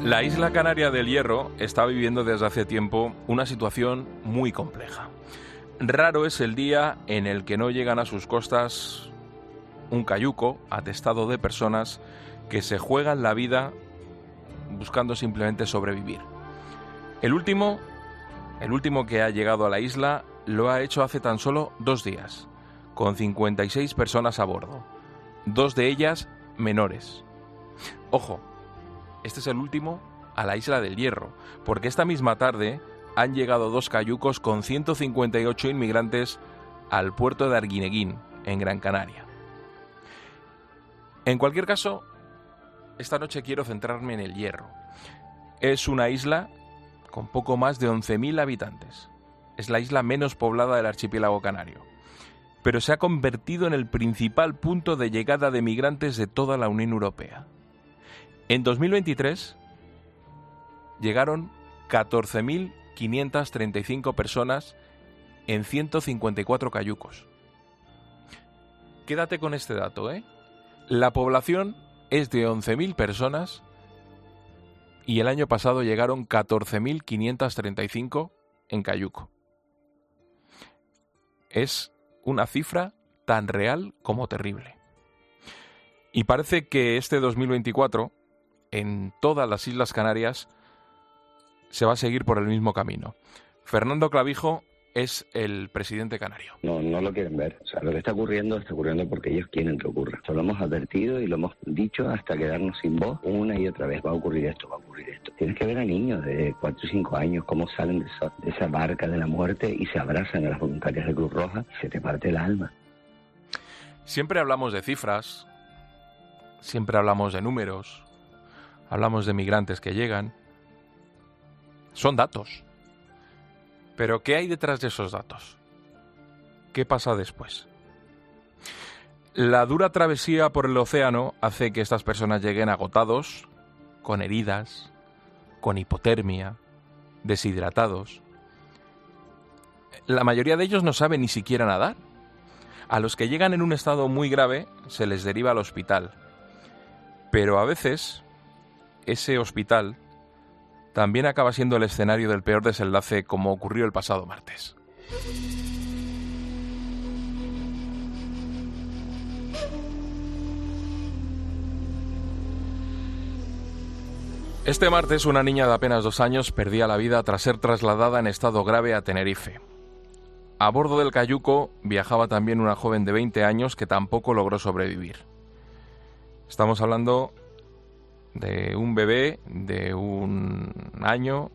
La isla canaria del Hierro está viviendo desde hace tiempo una situación muy compleja. Raro es el día en el que no llegan a sus costas un cayuco atestado de personas que se juegan la vida buscando simplemente sobrevivir. El último que ha llegado a la isla lo ha hecho hace tan solo 2 días, con 56 personas a bordo, 2 de ellas menores. Ojo, este es el último a la isla del Hierro, porque esta misma tarde han llegado 2 cayucos con 158 inmigrantes al puerto de Arguineguín, en Gran Canaria. En cualquier caso, esta noche quiero centrarme en el Hierro. Es una isla con poco más de 11.000 habitantes. Es la isla menos poblada del archipiélago canario, pero se ha convertido en el principal punto de llegada de migrantes de toda la Unión Europea. En 2023 llegaron 14.535 personas en 154 cayucos. Quédate con este dato, ¿eh? La población es de 11.000 personas y el año pasado llegaron 14.535 en cayuco. Es una cifra tan real como terrible. Y parece que este 2024, en todas las Islas Canarias, se va a seguir por el mismo camino. Fernando Clavijo es el presidente canario. No lo quieren ver. O sea, lo que está ocurriendo porque ellos quieren que ocurra. Esto lo hemos advertido y lo hemos dicho hasta quedarnos sin voz una y otra vez. Va a ocurrir esto, va a ocurrir esto. Tienes que ver a niños de 4 y 5 años cómo salen de esa barca de la muerte y se abrazan a las voluntarias de Cruz Roja y se te parte el alma. Siempre hablamos de cifras, siempre hablamos de números, hablamos de migrantes que llegan. Son datos. Pero ¿qué hay detrás de esos datos? ¿Qué pasa después? La dura travesía por el océano hace que estas personas lleguen agotados, con heridas, con hipotermia, deshidratados. La mayoría de ellos no saben ni siquiera nadar. A los que llegan en un estado muy grave se les deriva al hospital. Pero a veces ese hospital también acaba siendo el escenario del peor desenlace, como ocurrió el pasado martes. Este martes, una niña de apenas 2 años perdía la vida tras ser trasladada en estado grave a Tenerife. A bordo del cayuco viajaba también una joven de 20 años que tampoco logró sobrevivir. Estamos hablando de un bebé de 1 año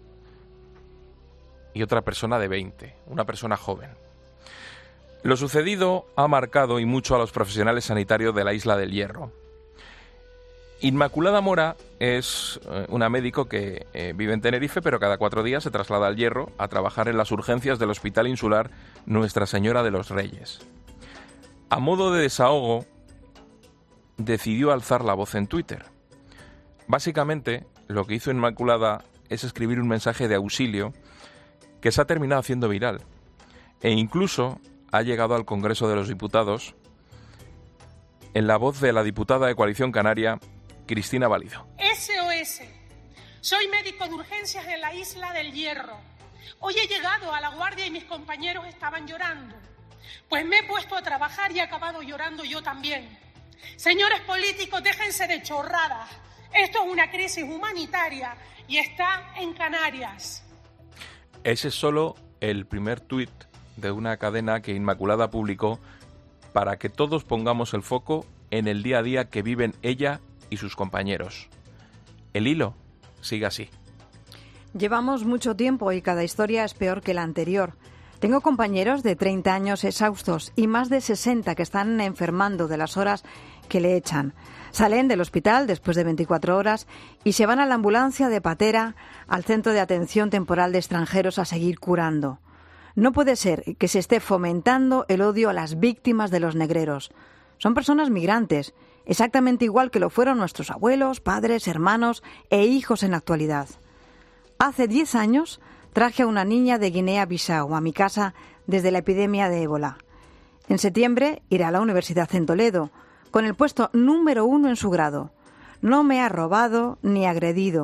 y otra persona de 20, una persona joven. Lo sucedido ha marcado y mucho a los profesionales sanitarios de la Isla del Hierro. Inmaculada Mora es una médico que vive en Tenerife, pero cada 4 días se traslada al Hierro a trabajar en las urgencias del Hospital Insular Nuestra Señora de los Reyes. A modo de desahogo, decidió alzar la voz en Twitter. Básicamente, lo que hizo Inmaculada es escribir un mensaje de auxilio que se ha terminado haciendo viral e incluso ha llegado al Congreso de los Diputados en la voz de la diputada de Coalición Canaria, Cristina Valido. SOS. Soy médico de urgencias en la Isla del Hierro. Hoy he llegado a la guardia y mis compañeros estaban llorando. Pues me he puesto a trabajar y he acabado llorando yo también. Señores políticos, déjense de chorradas. Esto es una crisis humanitaria y está en Canarias. Ese es solo el primer tuit de una cadena que Inmaculada publicó para que todos pongamos el foco en el día a día que viven ella y sus compañeros. El hilo sigue así. Llevamos mucho tiempo y cada historia es peor que la anterior. Tengo compañeros de 30 años exhaustos y más de 60 que están enfermando de las horas que le echan. Salen del hospital después de 24 horas y se van a la ambulancia de Patera al Centro de Atención Temporal de Extranjeros a seguir curando. No puede ser que se esté fomentando el odio a las víctimas de los negreros. Son personas migrantes, exactamente igual que lo fueron nuestros abuelos, padres, hermanos e hijos en la actualidad. Hace 10 años traje a una niña de Guinea-Bissau a mi casa desde la epidemia de ébola. En septiembre iré a la universidad en Toledo, con el puesto número 1 en su grado. No me ha robado ni agredido.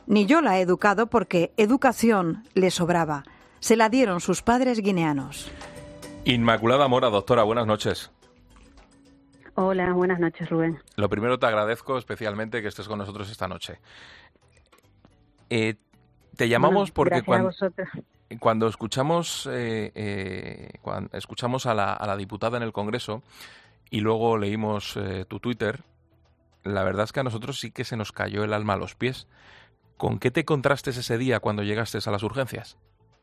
Ni yo la he educado porque educación le sobraba. Se la dieron sus padres guineanos. Inmaculada Mora, doctora, buenas noches. Hola, buenas noches, Rubén. Lo primero, te agradezco especialmente que estés con nosotros esta noche. Te llamamos porque cuando escuchamos a la diputada en el Congreso y luego leímos tu Twitter, la verdad es que a nosotros sí que se nos cayó el alma a los pies. ¿Con qué te encontraste ese día cuando llegaste a las urgencias?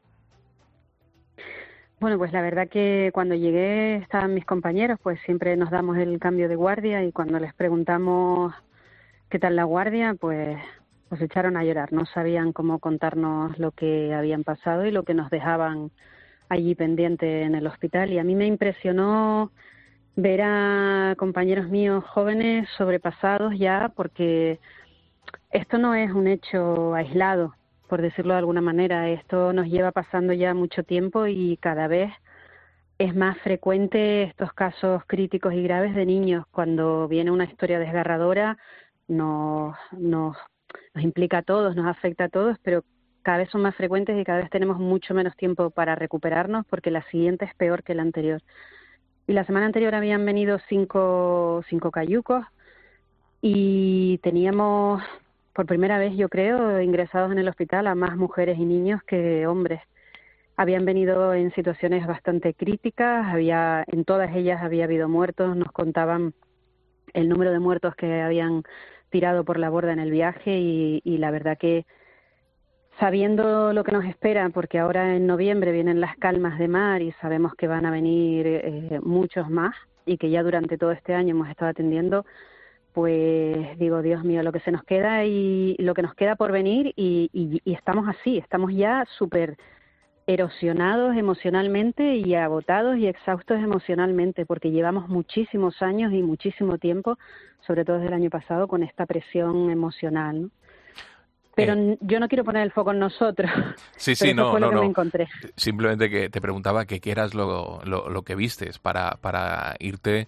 Bueno, pues la verdad que cuando llegué estaban mis compañeros, pues siempre nos damos el cambio de guardia y cuando les preguntamos qué tal la guardia, pues se echaron a llorar. No sabían cómo contarnos lo que habían pasado y lo que nos dejaban allí pendiente en el hospital. Y a mí me impresionó ver a compañeros míos jóvenes sobrepasados ya, porque esto no es un hecho aislado, por decirlo de alguna manera. Esto nos lleva pasando ya mucho tiempo y cada vez es más frecuente estos casos críticos y graves de niños. Cuando viene una historia desgarradora nos implica a todos, nos afecta a todos, pero cada vez son más frecuentes y cada vez tenemos mucho menos tiempo para recuperarnos porque la siguiente es peor que la anterior. Y la semana anterior habían venido cinco cayucos y teníamos por primera vez, yo creo, ingresados en el hospital a más mujeres y niños que hombres. Habían venido en situaciones bastante críticas, en todas ellas había habido muertos, nos contaban el número de muertos que habían tirado por la borda en el viaje y la verdad que sabiendo lo que nos espera, porque ahora en noviembre vienen las calmas de mar y sabemos que van a venir muchos más y que ya durante todo este año hemos estado atendiendo, pues digo, Dios mío, lo que se nos queda y lo que nos queda por venir y estamos así, estamos ya súper erosionados emocionalmente y agotados y exhaustos emocionalmente porque llevamos muchísimos años y muchísimo tiempo, sobre todo desde el año pasado, con esta presión emocional, ¿no? Pero yo no quiero poner el foco en nosotros. Sí, pero eso fue lo que me encontré. Simplemente que te preguntaba qué eras lo que vistes para irte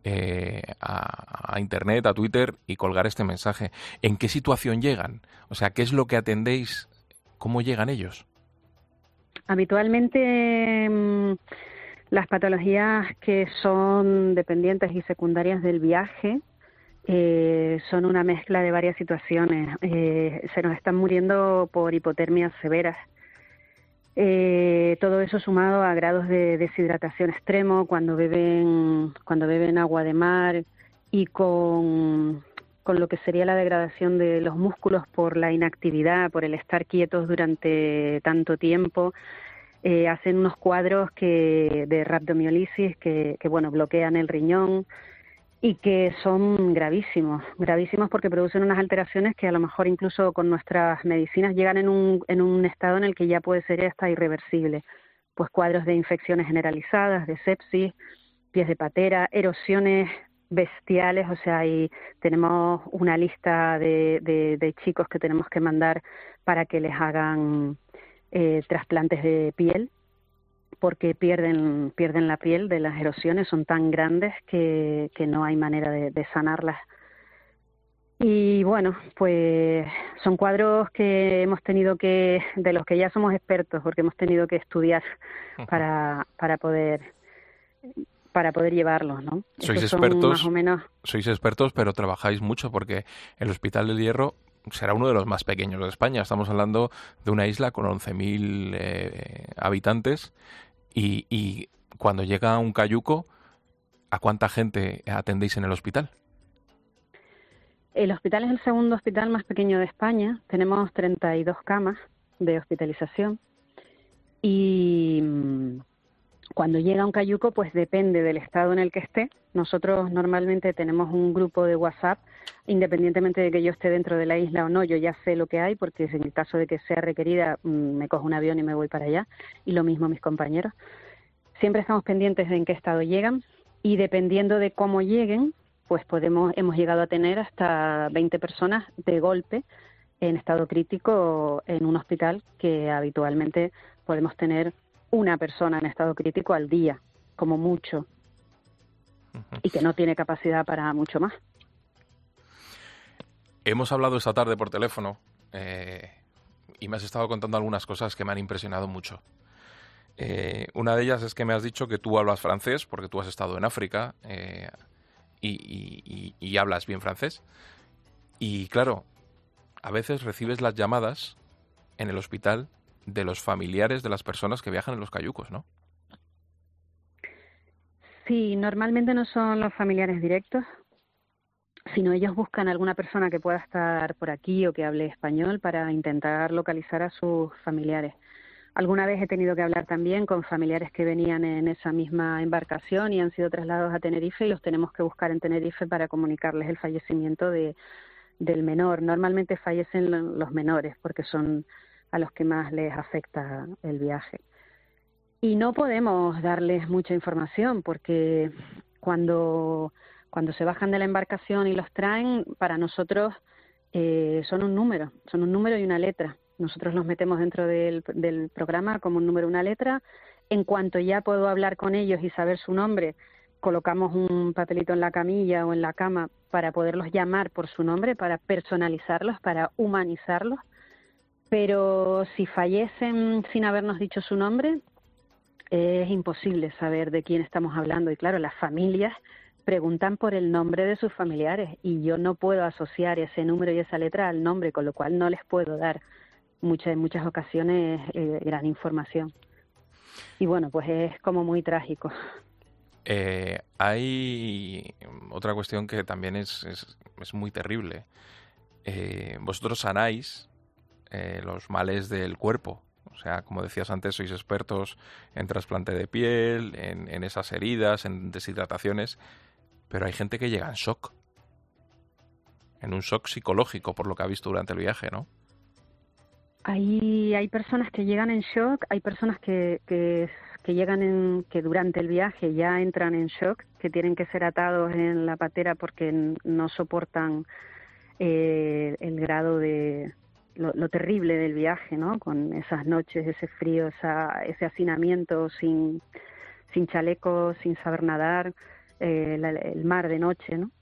a Internet, a Twitter y colgar este mensaje. ¿En qué situación llegan? O sea, ¿qué es lo que atendéis? ¿Cómo llegan ellos? Habitualmente las patologías que son dependientes y secundarias del viaje son una mezcla de varias situaciones. Se nos están muriendo por hipotermias severas. Todo eso sumado a grados de deshidratación extremo cuando beben agua de mar y con lo que sería la degradación de los músculos por la inactividad, por el estar quietos durante tanto tiempo. Hacen unos cuadros de rhabdomiolisis que bloquean el riñón y que son gravísimos porque producen unas alteraciones que a lo mejor incluso con nuestras medicinas llegan en un estado en el que ya puede ser hasta irreversible. Pues cuadros de infecciones generalizadas, de sepsis, pies de patera, erosiones bestiales, o sea, y tenemos una lista de chicos que tenemos que mandar para que les hagan trasplantes de piel, porque pierden la piel de las erosiones, son tan grandes que no hay manera de sanarlas. Y bueno, pues son cuadros que hemos tenido de los que ya somos expertos, porque hemos tenido que estudiar para poder llevarlos, ¿no? Sois expertos, más o menos. Sois expertos, pero trabajáis mucho porque el Hospital del Hierro será uno de los más pequeños de España. Estamos hablando de una isla con 11.000 habitantes y cuando llega un cayuco, ¿a cuánta gente atendéis en el hospital? El hospital es el segundo hospital más pequeño de España. Tenemos 32 camas de hospitalización y cuando llega un cayuco, pues depende del estado en el que esté. Nosotros normalmente tenemos un grupo de WhatsApp, independientemente de que yo esté dentro de la isla o no, yo ya sé lo que hay, porque en el caso de que sea requerida, me cojo un avión y me voy para allá, y lo mismo mis compañeros. Siempre estamos pendientes de en qué estado llegan, y dependiendo de cómo lleguen, pues hemos llegado a tener hasta 20 personas de golpe en estado crítico en un hospital, que habitualmente podemos tener una persona en estado crítico al día, como mucho, y que no tiene capacidad para mucho más. Hemos hablado esta tarde por teléfono y me has estado contando algunas cosas que me han impresionado mucho. Una de ellas es que me has dicho que tú hablas francés, porque tú has estado en África y hablas bien francés. Y claro, a veces recibes las llamadas en el hospital de los familiares de las personas que viajan en los cayucos, ¿no? Sí, normalmente no son los familiares directos, sino ellos buscan alguna persona que pueda estar por aquí o que hable español para intentar localizar a sus familiares. Alguna vez he tenido que hablar también con familiares que venían en esa misma embarcación y han sido trasladados a Tenerife y los tenemos que buscar en Tenerife para comunicarles el fallecimiento del menor. Normalmente fallecen los menores porque son a los que más les afecta el viaje. Y no podemos darles mucha información porque cuando se bajan de la embarcación y los traen, para nosotros son un número y una letra. Nosotros los metemos dentro del programa como un número y una letra. En cuanto ya puedo hablar con ellos y saber su nombre, colocamos un papelito en la camilla o en la cama para poderlos llamar por su nombre, para personalizarlos, para humanizarlos. Pero si fallecen sin habernos dicho su nombre, es imposible saber de quién estamos hablando. Y claro, las familias preguntan por el nombre de sus familiares y yo no puedo asociar ese número y esa letra al nombre, con lo cual no les puedo dar en muchas ocasiones gran información. Y bueno, pues es como muy trágico. Hay otra cuestión que también es muy terrible. Vosotros sanáis los males del cuerpo. O sea, como decías antes, sois expertos en trasplante de piel, en esas heridas, en deshidrataciones, pero hay gente que llega en shock, en un shock psicológico por lo que ha visto durante el viaje, ¿no? Hay personas que llegan en shock, hay personas que llegan que durante el viaje ya entran en shock, que tienen que ser atados en la patera porque no soportan el grado de lo terrible del viaje, ¿no? Con esas noches, ese frío, ese hacinamiento sin chaleco, sin saber nadar, el mar de noche, ¿no?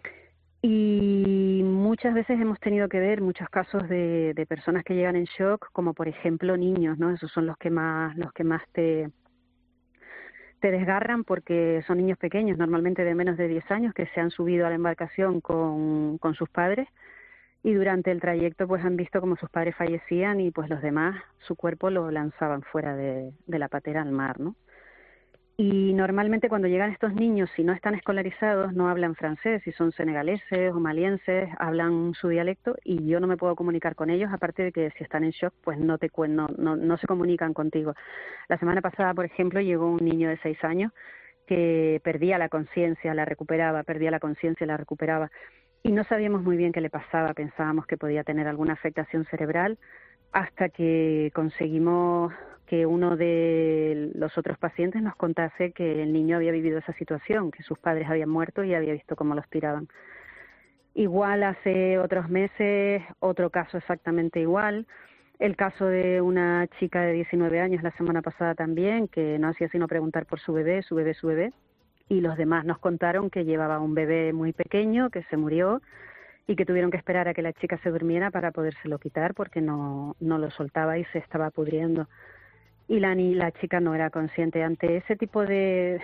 Y muchas veces hemos tenido que ver muchos casos de personas que llegan en shock, como por ejemplo niños, ¿no? Esos son los que más te desgarran porque son niños pequeños, normalmente de menos de 10 años, que se han subido a la embarcación con sus padres y durante el trayecto pues han visto como sus padres fallecían y pues los demás, su cuerpo lo lanzaban fuera de la patera al mar, ¿no? Y normalmente cuando llegan estos niños, si no están escolarizados, no hablan francés, si son senegaleses o malienses, hablan su dialecto y yo no me puedo comunicar con ellos, aparte de que si están en shock, pues no se comunican contigo. La semana pasada, por ejemplo, llegó un niño de 6 años que perdía la conciencia, la recuperaba, perdía la conciencia, la recuperaba. Y no sabíamos muy bien qué le pasaba, pensábamos que podía tener alguna afectación cerebral, hasta que conseguimos que uno de los otros pacientes nos contase que el niño había vivido esa situación, que sus padres habían muerto y había visto cómo los tiraban. Igual hace otros meses, otro caso exactamente igual, el caso de una chica de 19 años la semana pasada también, que no hacía sino preguntar por su bebé, y los demás nos contaron que llevaba un bebé muy pequeño, que se murió, y que tuvieron que esperar a que la chica se durmiera para podérselo quitar porque no lo soltaba y se estaba pudriendo. Y la chica no era consciente. Ante ese tipo de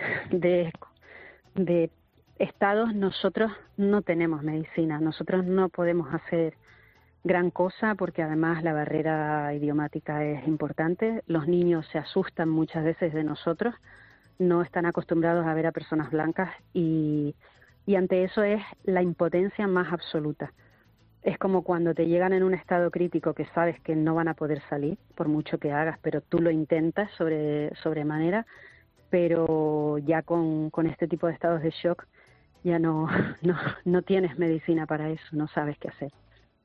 estados nosotros no tenemos medicina, nosotros no podemos hacer gran cosa porque además la barrera idiomática es importante, los niños se asustan muchas veces de nosotros, no están acostumbrados a ver a personas blancas y ante eso es la impotencia más absoluta. Es como cuando te llegan en un estado crítico que sabes que no van a poder salir, por mucho que hagas, pero tú lo intentas sobremanera, pero ya con este tipo de estados de shock ya no tienes medicina para eso, no sabes qué hacer.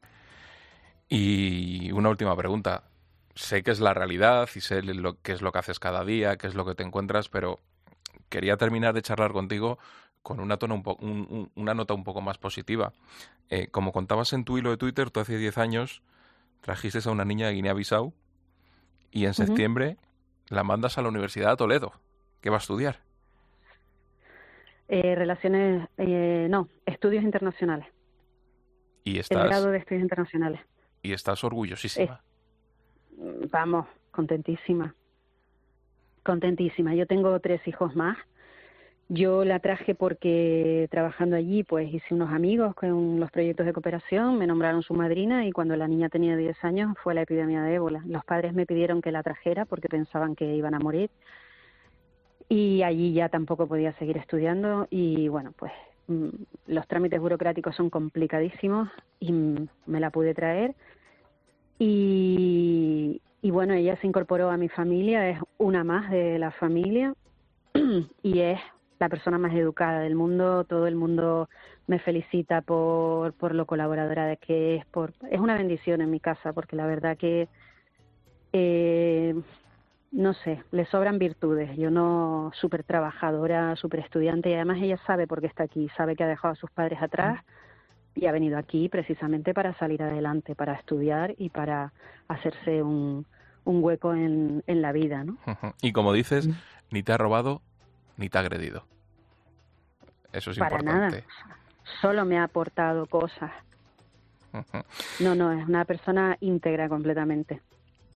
Y una última pregunta. Sé que es la realidad y sé qué es lo que haces cada día, qué es lo que te encuentras, pero quería terminar de charlar contigo con una nota un poco más positiva. Como contabas en tu hilo de Twitter, tú hace 10 años trajiste a una niña de Guinea-Bissau y en septiembre la mandas a la Universidad de Toledo. ¿Qué va a estudiar? Estudios internacionales. ¿Y el grado de estudios internacionales. y estás orgullosísima. Vamos, contentísima. Contentísima. Yo tengo 3 hijos más. Yo la traje porque trabajando allí pues hice unos amigos con los proyectos de cooperación, me nombraron su madrina y cuando la niña tenía 10 años fue la epidemia de ébola. Los padres me pidieron que la trajera porque pensaban que iban a morir y allí ya tampoco podía seguir estudiando y bueno, pues los trámites burocráticos son complicadísimos y me la pude traer y bueno, ella se incorporó a mi familia, es una más de la familia y es la persona más educada del mundo. Todo el mundo me felicita por lo colaboradora de que es. Es una bendición en mi casa, porque la verdad que, no sé, le sobran virtudes. Yo no, súper trabajadora, súper estudiante, y además ella sabe por qué está aquí, sabe que ha dejado a sus padres atrás y ha venido aquí precisamente para salir adelante, para estudiar y para hacerse un hueco en la vida, ¿no? Y como dices, ni te ha robado ni te ha agredido. Eso es para importante. Nada. Solo me ha aportado cosas. No, es una persona íntegra completamente.